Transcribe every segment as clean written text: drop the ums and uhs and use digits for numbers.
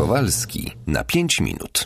Kowalski na 5 minut.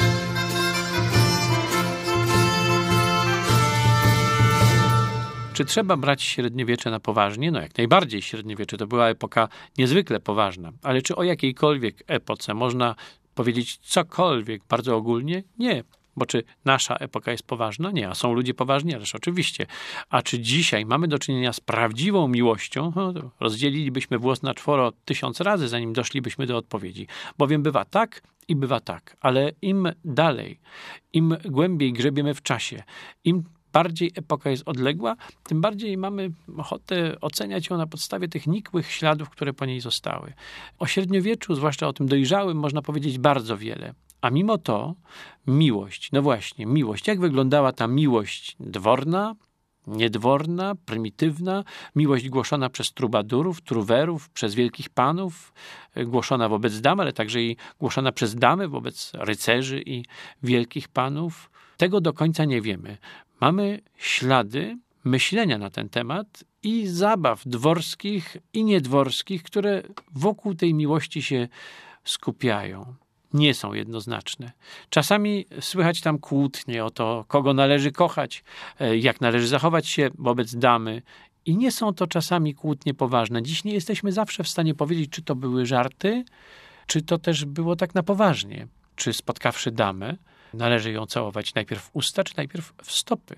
Czy trzeba brać średniowiecze na poważnie? No jak najbardziej średniowiecze to była epoka niezwykle poważna. Ale czy o jakiejkolwiek epoce można powiedzieć cokolwiek bardzo ogólnie? Nie. Bo czy nasza epoka jest poważna? Nie. A są ludzie poważni? Ależ oczywiście. A czy dzisiaj mamy do czynienia z prawdziwą miłością? No, rozdzielilibyśmy włos na czworo 1000 razy, zanim doszlibyśmy do odpowiedzi. Bowiem bywa tak i bywa tak. Ale im dalej, im głębiej grzebiemy w czasie, im bardziej epoka jest odległa, tym bardziej mamy ochotę oceniać ją na podstawie tych nikłych śladów, które po niej zostały. O średniowieczu, zwłaszcza o tym dojrzałym, można powiedzieć bardzo wiele. A mimo to miłość, no właśnie, miłość. Jak wyglądała ta miłość dworna, niedworna, prymitywna, miłość głoszona przez trubadurów, truwerów, przez wielkich panów, głoszona wobec dam, ale także i głoszona przez damy wobec rycerzy i wielkich panów? Tego do końca nie wiemy. Mamy ślady myślenia na ten temat i zabaw dworskich i niedworskich, które wokół tej miłości się skupiają. Nie są jednoznaczne. Czasami słychać tam kłótnie o to, kogo należy kochać, jak należy zachować się wobec damy. I nie są to czasami kłótnie poważne. Dziś nie jesteśmy zawsze w stanie powiedzieć, czy to były żarty, czy to też było tak na poważnie. Czy spotkawszy damę, należy ją całować najpierw w usta, czy najpierw w stopy?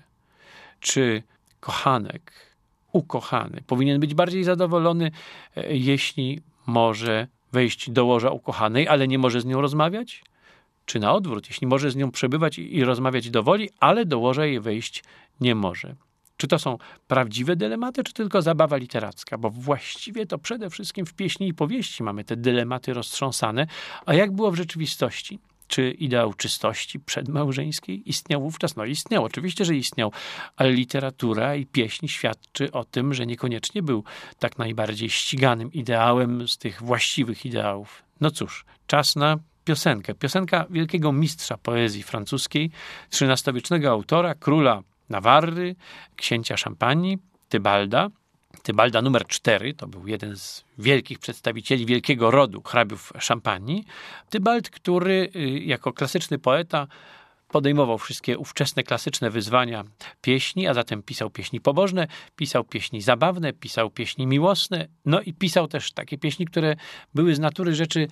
Czy kochanek, ukochany powinien być bardziej zadowolony, jeśli może wejść do łoża ukochanej, ale nie może z nią rozmawiać? Czy na odwrót, jeśli może z nią przebywać i rozmawiać dowoli, ale do łoża jej wejść nie może? Czy to są prawdziwe dylematy, czy tylko zabawa literacka? Bo właściwie to przede wszystkim w pieśni i powieści mamy te dylematy roztrząsane. A jak było w rzeczywistości? Czy ideał czystości przedmałżeńskiej istniał wówczas? No istniał, oczywiście, że istniał, ale literatura i pieśń świadczy o tym, że niekoniecznie był tak najbardziej ściganym ideałem z tych właściwych ideałów. No cóż, czas na piosenkę. Piosenka wielkiego mistrza poezji francuskiej, XIII-wiecznego autora, króla Nawarry, księcia Szampanii, Tybalda. Tybalda numer 4, to był jeden z wielkich przedstawicieli wielkiego rodu hrabiów Szampanii. Tybald, który jako klasyczny poeta podejmował wszystkie ówczesne klasyczne wyzwania pieśni, a zatem pisał pieśni pobożne, pisał pieśni zabawne, pisał pieśni miłosne, no i pisał też takie pieśni, które były z natury rzeczy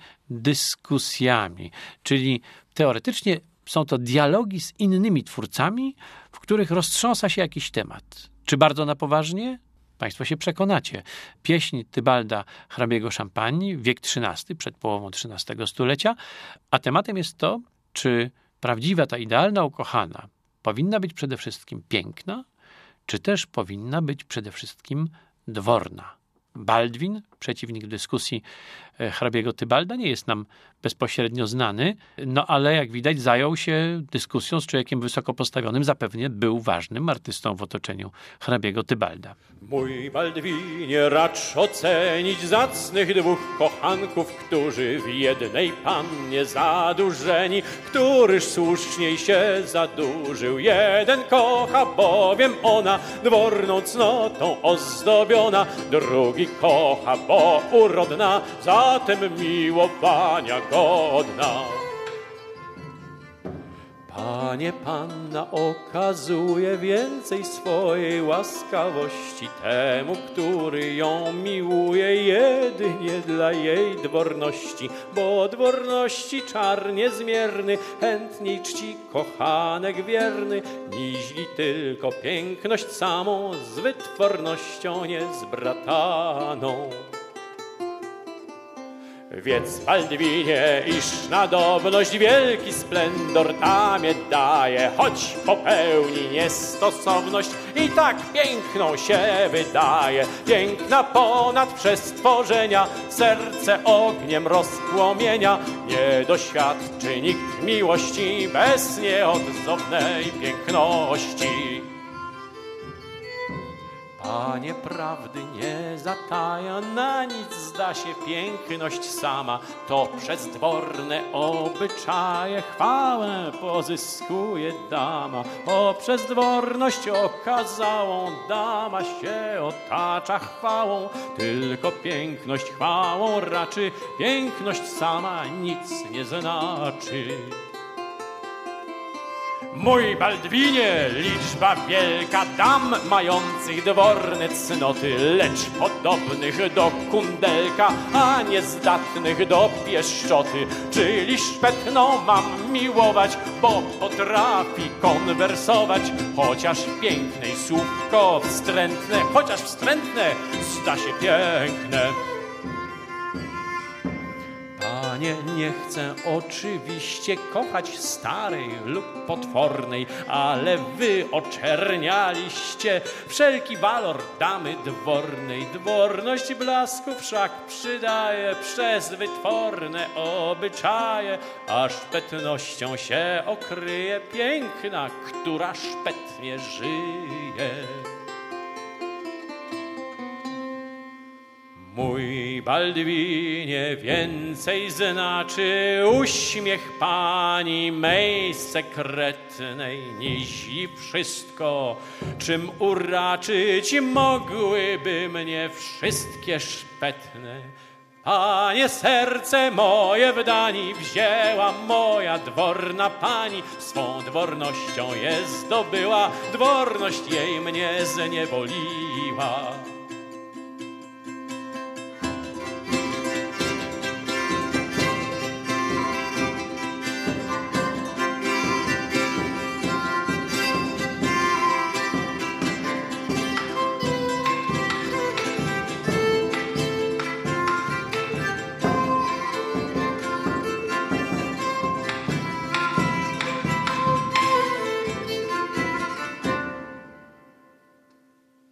dyskusjami, czyli teoretycznie są to dialogi z innymi twórcami, w których roztrząsa się jakiś temat. Czy bardzo na poważnie? Państwo się przekonacie. Pieśń Tybalda hrabiego Szampanii, wiek XIII, przed połową XIII stulecia, a tematem jest to, czy prawdziwa ta idealna ukochana powinna być przede wszystkim piękna, czy też powinna być przede wszystkim dworna. Baldwin, przeciwnik dyskusji hrabiego Tybalda, nie jest nam bezpośrednio znany, no ale jak widać zajął się dyskusją z człowiekiem wysoko postawionym, zapewne był ważnym artystą w otoczeniu hrabiego Tybalda. Mój Baldwinie, racz ocenić zacnych dwóch kochanków, którzy w jednej pannie zadurzeni, któryż słuszniej się zadurzył. Jeden kocha, bowiem ona dworną cnotą ozdobiona, drugi kocha, bo urodna, zatem miłowania godna. Panie panna okazuje więcej swojej łaskawości temu, który ją miłuje, jedynie dla jej dworności, bo dworności czar niezmierny chętniej czci kochanek wierny, niźli tylko piękność samą z wytwornością niezbrataną. Wiedz, Baldwinie, iż nadobność wielki splendor damie daje, choć popełni niestosowność i tak piękną się wydaje. Piękna ponad przestworzenia, serce ogniem rozpłomienia, nie doświadczy nikt miłości bez nieodzownej piękności. Panie, prawdy nie zataja, na nic zda się piękność sama, to przez dworne obyczaje chwałę pozyskuje dama. O, przez dworność okazałą dama się otacza chwałą, tylko piękność chwałą raczy, piękność sama nic nie znaczy. Mój Baldwinie, liczba wielka dam, mających dworne cnoty, lecz podobnych do kundelka, a niezdatnych do pieszczoty. Czyli szpetną mam miłować, bo potrafi konwersować, chociaż pięknej słówko wstrętne, chociaż wstrętne zda się piękne. Panie, nie chcę oczywiście kochać starej lub potwornej, ale wy oczernialiście wszelki walor damy dwornej. Dworność blasku wszak przydaje przez wytworne obyczaje, a szpetnością się okryje piękna, która szpetnie żyje. Mój Baldwinie, więcej znaczy uśmiech pani mej sekretnej niż i wszystko, czym uraczyć mogłyby mnie wszystkie szpetne. Panie, serce moje w dani wzięła moja dworna pani, swą dwornością je zdobyła, dworność jej mnie zniewoliła.